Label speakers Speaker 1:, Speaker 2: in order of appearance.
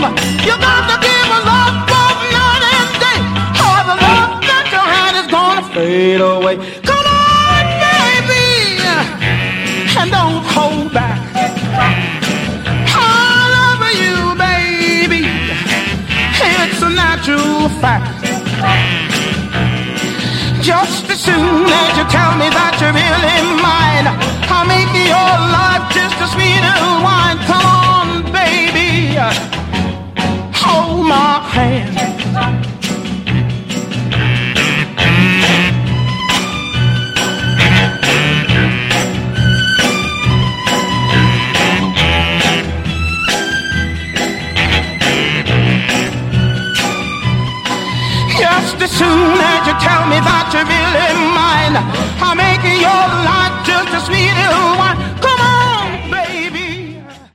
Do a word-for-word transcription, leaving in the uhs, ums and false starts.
Speaker 1: You got to give a love for night and day, or the love that you had is gonna fade away. Come on, baby, and don't hold back. I love you, baby. It's a natural fact. Just as soon as you tell me that you're really mine, I'll make your life just as sweet as wine. Come on, baby, hold my hand. Just as soon as you tell me that you're really mine, I'll make your life just as sweet as